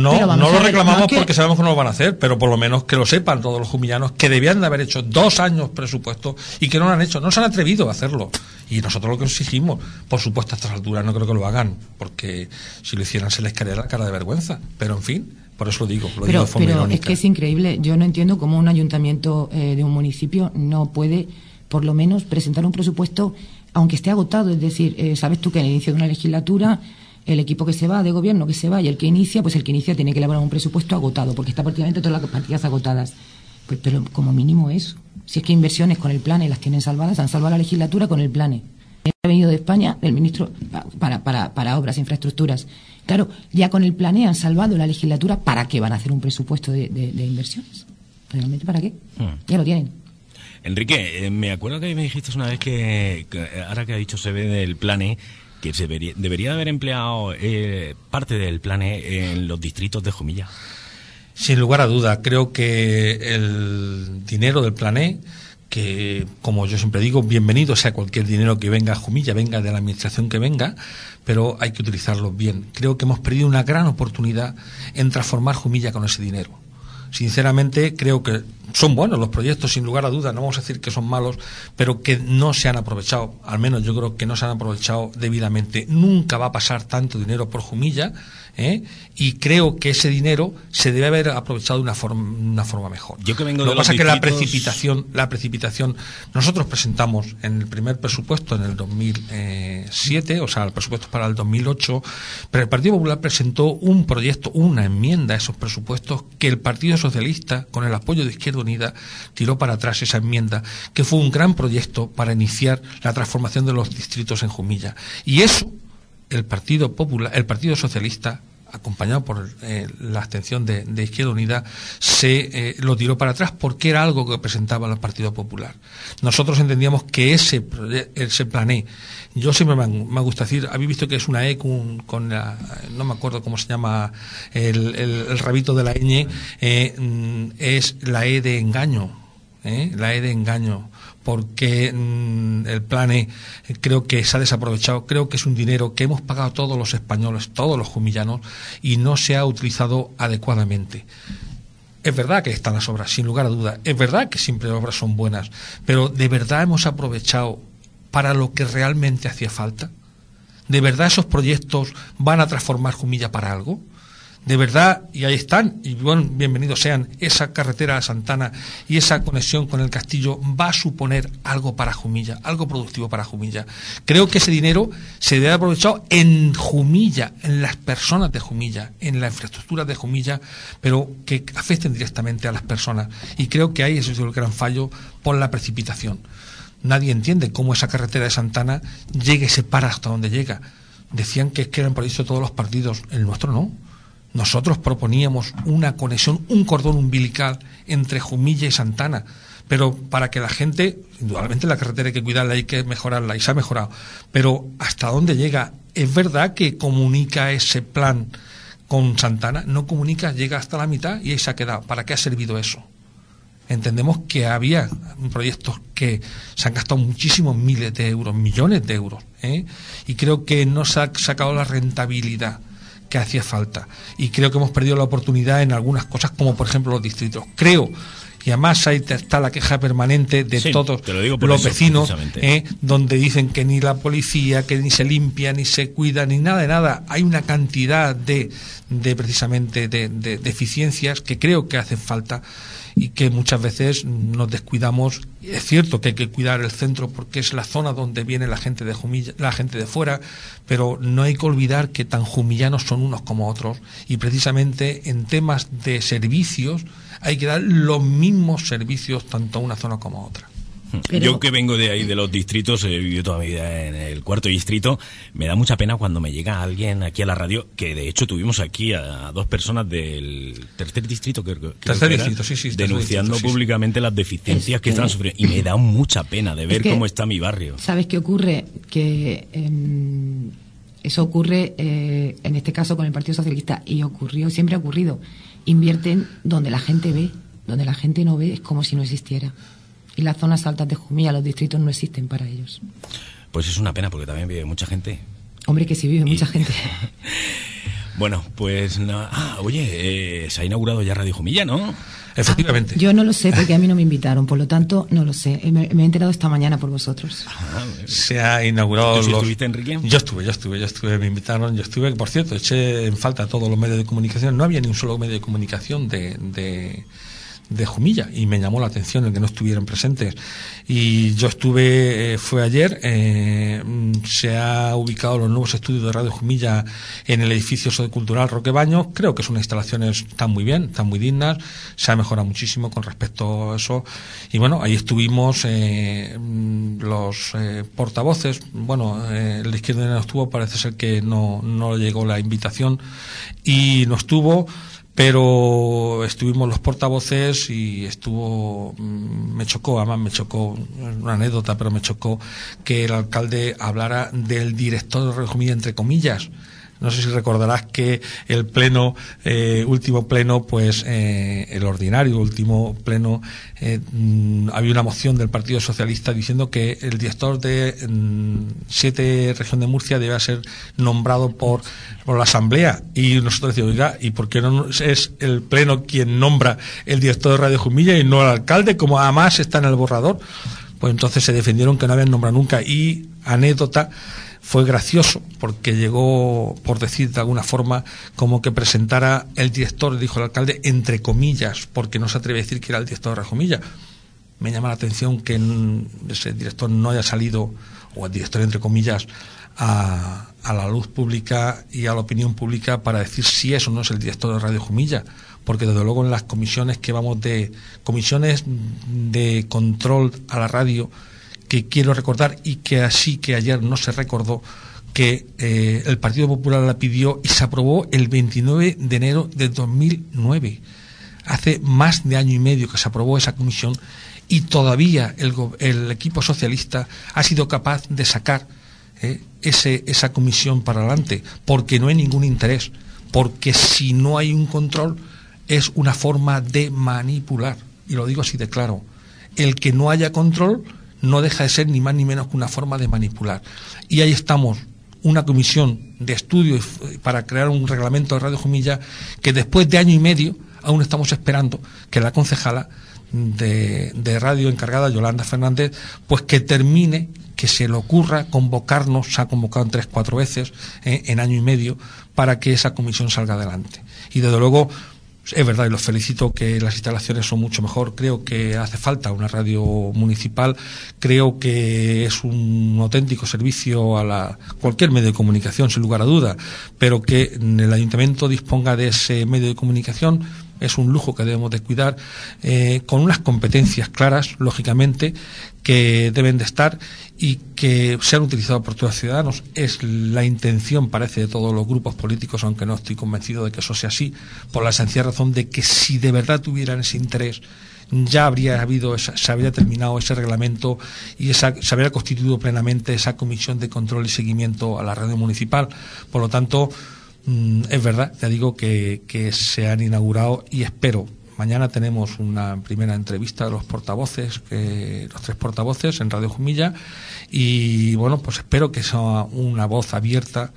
lo reclamamos porque sabemos que no lo van a hacer, pero por lo menos que lo sepan todos los jumillanos, que debían de haber hecho 2 años presupuestos y que no lo han hecho, no se han atrevido a hacerlo. Y nosotros lo que exigimos, por supuesto, a estas alturas no creo que lo hagan, porque si lo hicieran se les caería la cara de vergüenza. Pero en fin, por eso lo digo de forma irónica. Es que es increíble. Yo no entiendo cómo un ayuntamiento de un municipio no puede, por lo menos, presentar un presupuesto aunque esté agotado. Es decir, sabes tú que en el inicio de una legislatura el equipo que se va, de gobierno que se va, y el que inicia tiene que elaborar un presupuesto agotado, porque está prácticamente todas las partidas agotadas. Pues, pero como mínimo eso. Si es que inversiones con el PLANE las tienen salvadas, han salvado la legislatura con el PLANE. Ha venido de España del ministro para obras e infraestructuras. Claro, ya con el PLANE han salvado la legislatura. ¿Para qué van a hacer un presupuesto de inversiones? ¿Realmente para qué? Ya lo tienen. Enrique, me acuerdo que me dijiste una vez que ahora que ha dicho Sebe del PLANE, que se debería haber empleado parte del PLANE en los distritos de Jumilla. Sin lugar a duda, creo que el dinero del PLANE, que como yo siempre digo, bienvenido sea cualquier dinero que venga a Jumilla, venga de la administración que venga, pero hay que utilizarlo bien. Creo que hemos perdido una gran oportunidad en transformar Jumilla con ese dinero. Sinceramente, creo que son buenos los proyectos, sin lugar a dudas, no vamos a decir que son malos, pero que no se han aprovechado, al menos yo creo que no se han aprovechado debidamente. Nunca va a pasar tanto dinero por Jumilla, y creo que ese dinero se debe haber aprovechado de una forma mejor. Yo que vengo Lo de que pasa es distritos... que la precipitación, nosotros presentamos en el primer presupuesto en el 2007, o sea, el presupuesto para el 2008, pero el Partido Popular presentó un proyecto, una enmienda a esos presupuestos que el Partido Socialista, con el apoyo de Izquierda Unida, tiró para atrás esa enmienda, que fue un gran proyecto para iniciar la transformación de los distritos en Jumilla. Y eso, el Partido Popular, el Partido Socialista, acompañado por la abstención de Izquierda Unida, se lo tiró para atrás porque era algo que presentaba el Partido Popular. Nosotros entendíamos que ese PLANE, yo siempre me gusta decir, habéis visto que es una E con la, no me acuerdo cómo se llama el rabito de la ñ, es la E de engaño, la E de engaño, porque el PLANE creo que se ha desaprovechado, creo que es un dinero que hemos pagado todos los españoles, todos los jumillanos, y no se ha utilizado adecuadamente. Es verdad que están las obras, sin lugar a dudas, es verdad que siempre las obras son buenas, pero ¿de verdad hemos aprovechado para lo que realmente hacía falta? ¿De verdad esos proyectos van a transformar Jumilla para algo? De verdad, y ahí están, y bueno, bienvenidos sean, esa carretera a Santana y esa conexión con el Castillo va a suponer algo para Jumilla, algo productivo para Jumilla. Creo que ese dinero se debe haber aprovechado en Jumilla, en las personas de Jumilla, en la infraestructura de Jumilla, pero que afecten directamente a las personas. Y creo que ahí ese es el gran fallo por la precipitación. Nadie entiende cómo esa carretera de Santana llega y se para hasta donde llega. Decían que eran proyectos de todos los partidos, el nuestro no. Nosotros proponíamos una conexión, un cordón umbilical entre Jumilla y Santana, pero para que la gente, indudablemente la carretera hay que cuidarla, hay que mejorarla, y se ha mejorado, pero ¿hasta dónde llega? ¿Es verdad que comunica ese plan con Santana? No comunica, llega hasta la mitad y ahí se ha quedado. ¿Para qué ha servido eso? Entendemos que había proyectos que se han gastado muchísimos miles de euros, millones de euros, y creo que no se ha sacado la rentabilidad que hacía falta, y creo que hemos perdido la oportunidad en algunas cosas, como por ejemplo los distritos. Creo, y además ahí está la queja permanente de todos los vecinos, donde dicen que ni la policía, que ni se limpia, ni se cuida, ni nada de nada. Hay una cantidad de precisamente de deficiencias que creo que hacen falta y que muchas veces nos descuidamos. Es cierto que hay que cuidar el centro porque es la zona donde viene la gente de Jumilla, la gente de fuera, pero no hay que olvidar que tan jumillanos son unos como otros, y precisamente en temas de servicios hay que dar los mismos servicios tanto a una zona como a otra. Pero... Yo que vengo de ahí, de los distritos, he vivido toda mi vida en el 4º distrito, me da mucha pena cuando me llega alguien aquí a la radio, que de hecho tuvimos aquí a 2 personas del 3er distrito, denunciando públicamente las deficiencias que están sufriendo. Y me da mucha pena de ver cómo está mi barrio. ¿Sabes qué ocurre? Que eso ocurre en este caso con el Partido Socialista, y siempre ha ocurrido. Invierten donde la gente ve, donde la gente no ve es como si no existiera. Y las zonas altas de Jumilla, los distritos no existen para ellos. Pues es una pena, porque también vive mucha gente. Hombre, que sí vive mucha gente. Bueno, pues se ha inaugurado ya Radio Jumilla, ¿no? Efectivamente. Yo no lo sé porque a mí no me invitaron, por lo tanto no lo sé. Me he enterado esta mañana por vosotros. Se ha inaugurado. ¿Tú estuviste, Enrique? Yo estuve, me invitaron, por cierto, eché en falta a todos los medios de comunicación. No había ni un solo medio de comunicación de Jumilla, y me llamó la atención el que no estuvieran presentes. Y yo estuve, fue ayer, se ha ubicado los nuevos estudios de Radio Jumilla en el edificio sociocultural Roque Baños. Creo que son instalaciones, están muy bien, están muy dignas, se ha mejorado muchísimo con respecto a eso. Y bueno, ahí estuvimos los portavoces. El de Izquierda Unida no estuvo, parece ser que no llegó la invitación y no estuvo. Pero estuvimos los portavoces y me chocó una anécdota, pero me chocó que el alcalde hablara del director de Radio Jumilla, entre comillas. No sé si recordarás que el último pleno, el ordinario último pleno, había una moción del Partido Socialista diciendo que el director de 7 región de Murcia debe ser nombrado por la Asamblea. Y nosotros decíamos, oiga, ¿y por qué no es el pleno quien nombra el director de Radio Jumilla y no el alcalde, como además está en el borrador? Pues entonces se defendieron que no habían nombrado nunca. Y anécdota, fue gracioso porque llegó, por decir de alguna forma, como que presentara el director, dijo el alcalde, entre comillas, porque no se atreve a decir que era el director de Radio Jumilla. Me llama la atención que ese director no haya salido, o el director entre comillas, a la luz pública y a la opinión pública para decir si eso no es el director de Radio Jumilla, porque desde luego en las comisiones comisiones de control a la radio, que quiero recordar, y que ayer no se recordó, que el Partido Popular la pidió y se aprobó el 29 de enero de 2009. Hace más de año y medio que se aprobó esa comisión, y todavía el equipo socialista ha sido capaz de sacar esa comisión para adelante, porque no hay ningún interés, porque si no hay un control es una forma de manipular, y lo digo así de claro. El que no haya control no deja de ser ni más ni menos que una forma de manipular. Y ahí estamos, una comisión de estudio para crear un reglamento de Radio Jumilla, que después de año y medio aún estamos esperando que la concejala de radio encargada, Yolanda Fernández, pues que termine, que se le ocurra convocarnos. Se ha convocado 3-4 veces en año y medio para que esa comisión salga adelante. Y desde luego, es verdad, y los felicito, que las instalaciones son mucho mejor. Creo que hace falta una radio municipal. Creo que es un auténtico servicio a cualquier medio de comunicación, sin lugar a duda, pero que el ayuntamiento disponga de ese medio de comunicación es un lujo que debemos de cuidar, con unas competencias claras, lógicamente, que deben de estar y que sean utilizados por todos los ciudadanos. Es la intención, parece, de todos los grupos políticos, aunque no estoy convencido de que eso sea así, por la sencilla razón de que si de verdad tuvieran ese interés, ya se habría terminado ese reglamento y se habría constituido plenamente esa comisión de control y seguimiento a la radio municipal. Por lo tanto, es verdad, ya digo que se han inaugurado, y espero. Mañana tenemos una primera entrevista de los portavoces, los 3 portavoces en Radio Jumilla, y bueno, pues espero que sea una voz abierta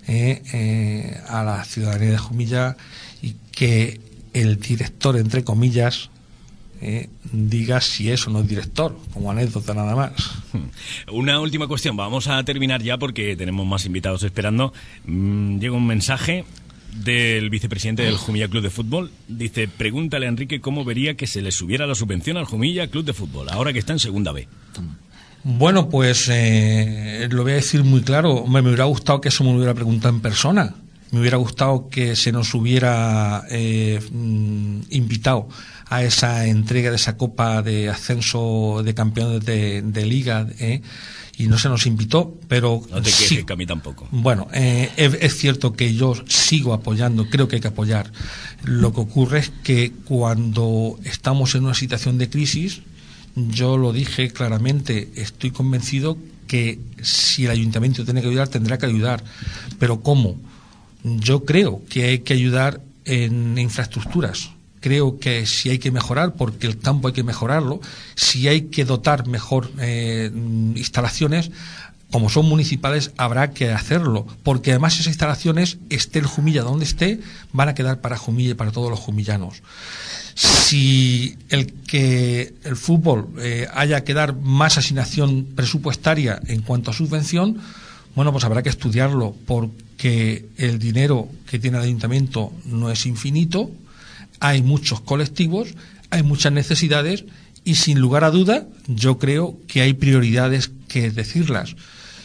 a la ciudadanía de Jumilla, y que el director, entre comillas, diga si es o no es director, como anécdota nada más. Una última cuestión, vamos a terminar ya porque tenemos más invitados esperando. Llega un mensaje del vicepresidente del Jumilla Club de Fútbol. Dice: pregúntale a Enrique cómo vería que se le subiera la subvención al Jumilla Club de Fútbol, ahora que está en segunda B. Bueno, pues lo voy a decir muy claro. Me hubiera gustado que eso me lo hubiera preguntado en persona. Me hubiera gustado que se nos hubiera invitado a esa entrega de esa Copa de Ascenso de Campeones de Liga, y no se nos invitó, pero no te quejes, sí, que a mí tampoco. Bueno, es cierto que yo sigo apoyando, creo que hay que apoyar. Lo que ocurre es que cuando estamos en una situación de crisis, yo lo dije claramente, estoy convencido que si el ayuntamiento tiene que ayudar, tendrá que ayudar. Pero ¿cómo? Yo creo que hay que ayudar en infraestructuras. Creo que si hay que mejorar, porque el campo hay que mejorarlo, si hay que dotar mejor instalaciones, como son municipales, habrá que hacerlo, porque además esas instalaciones, esté el Jumilla donde esté, van a quedar para Jumilla y para todos los jumillanos. Si el fútbol haya que dar más asignación presupuestaria en cuanto a subvención, bueno, pues habrá que estudiarlo, porque el dinero que tiene el ayuntamiento no es infinito, hay muchos colectivos, hay muchas necesidades y sin lugar a duda yo creo que hay prioridades que decirlas.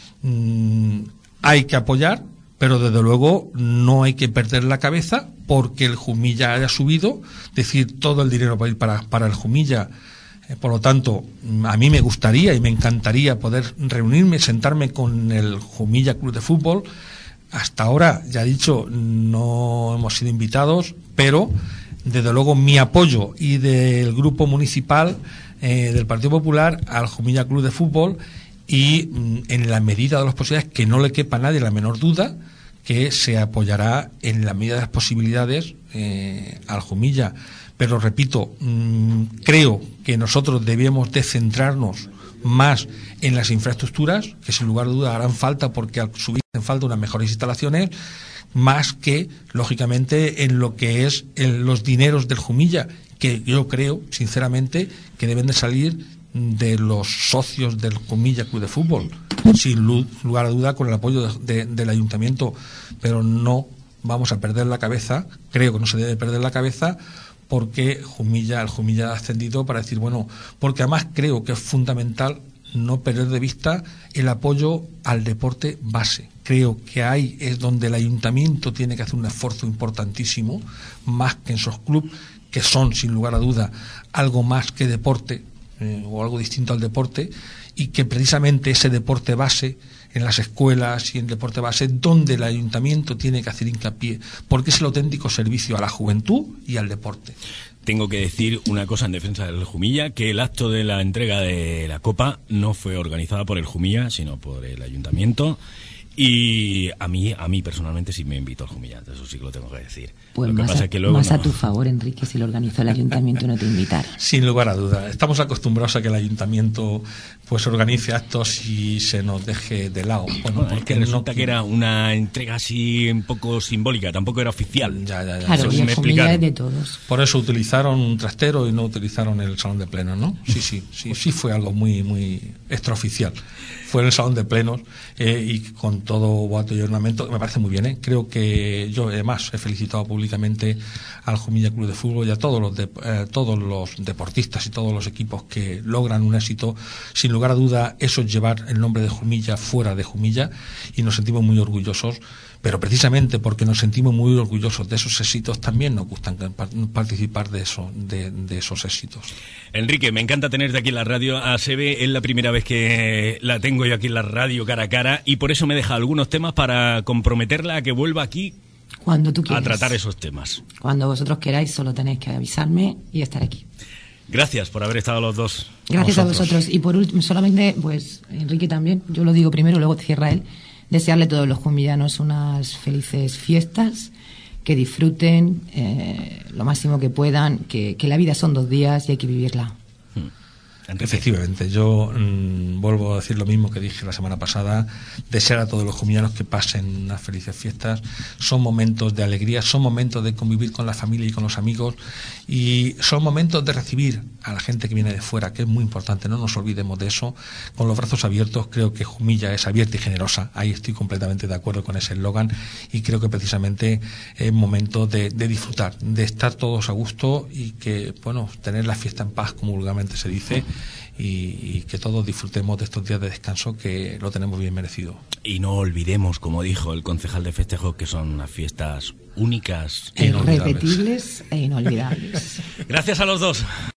Hay que apoyar, pero desde luego no hay que perder la cabeza porque el Jumilla haya subido, decir todo el dinero va a ir para el Jumilla. Por lo tanto, a mí me gustaría y me encantaría poder reunirme, sentarme con el Jumilla Club de Fútbol. Hasta ahora, ya he dicho, no hemos sido invitados, pero desde luego mi apoyo y del grupo municipal del Partido Popular al Jumilla Club de Fútbol, y en la medida de las posibilidades, que no le quepa a nadie la menor duda, que se apoyará en la medida de las posibilidades al Jumilla. Pero repito, creo que nosotros debemos de centrarnos más en las infraestructuras, que sin lugar a dudas harán falta, porque al subir hacen falta unas mejores instalaciones, más que, lógicamente, en lo que es los dineros del Jumilla, que yo creo, sinceramente, que deben de salir de los socios del Jumilla Club de Fútbol, sin lugar a duda con el apoyo del ayuntamiento, pero no vamos a perder la cabeza, creo que no se debe perder la cabeza, porque el Jumilla ha ascendido para decir, bueno, porque además creo que es fundamental no perder de vista el apoyo al deporte base. Creo que ahí es donde el ayuntamiento tiene que hacer un esfuerzo importantísimo, más que en esos clubes, que son, sin lugar a duda, algo más que deporte, o algo distinto al deporte, y que precisamente ese deporte base, en las escuelas y en el deporte base, donde el ayuntamiento tiene que hacer hincapié, porque es el auténtico servicio a la juventud y al deporte. Tengo que decir una cosa en defensa del Jumilla, que el acto de la entrega de la Copa no fue organizada por el Jumilla, sino por el ayuntamiento. Y a mí personalmente sí me invitó al Jumilla, eso sí que lo tengo que decir. Pues lo que más, pasa es que luego más a tu favor, Enrique, si lo organizó el ayuntamiento y no te invitara. Sin lugar a duda. Estamos acostumbrados a que el ayuntamiento pues organice actos y se nos deje de lado. Bueno, es que resulta que era una entrega así un poco simbólica, tampoco era oficial. Ya. Claro, y el Jumilla es de todos. Por eso utilizaron un trastero y no utilizaron el salón de plenos, ¿no? Sí, fue algo muy, muy extraoficial. Fue en el salón de plenos y con todo boato y ornamento, me parece muy bien, ¿eh? Creo que yo además he felicitado públicamente al Jumilla Club de Fútbol y a todos los deportistas y todos los equipos que logran un éxito. Sin lugar a duda, eso es llevar el nombre de Jumilla fuera de Jumilla, y nos sentimos muy orgullosos. Pero precisamente porque nos sentimos muy orgullosos de esos éxitos, también nos gusta participar de esos éxitos. Enrique, me encanta tenerte aquí en la radio. A Sebe es la primera vez que la tengo yo aquí en la radio cara a cara, y por eso me deja algunos temas para comprometerla a que vuelva aquí cuando tú quieras, a tratar esos temas. Cuando vosotros queráis, solo tenéis que avisarme y estar aquí. Gracias por haber estado los dos. Gracias a vosotros. Y por último, solamente, pues, Enrique también, yo lo digo primero, luego cierra él. Desearle a todos los jumillanos unas felices fiestas, que disfruten lo máximo que puedan, que la vida son 2 días y hay que vivirla. Efectivamente, yo vuelvo a decir lo mismo que dije la semana pasada, desear a todos los jumillanos que pasen unas felices fiestas. Son momentos de alegría, son momentos de convivir con la familia y con los amigos, y son momentos de recibir a la gente que viene de fuera, que es muy importante, no nos olvidemos de eso, con los brazos abiertos. Creo que Jumilla es abierta y generosa, ahí estoy completamente de acuerdo con ese eslogan, y creo que precisamente es momento de disfrutar, de estar todos a gusto y que, bueno, tener la fiesta en paz, como vulgarmente se dice, y que todos disfrutemos de estos días de descanso que lo tenemos bien merecido. Y no olvidemos, como dijo el concejal de festejos, que son unas fiestas únicas e irrepetibles e inolvidables. Gracias a los dos.